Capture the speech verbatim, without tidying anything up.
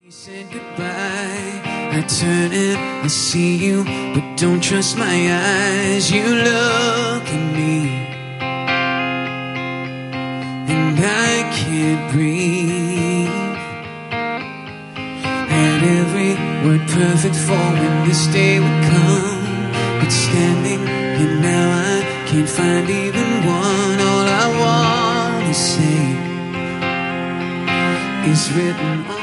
You said goodbye, I turn and I see you, but don't trust my eyes. You look at me, and I can't breathe. Had every word perfect for when this day would come, but standing here now I can't find even one. All I want to say is written on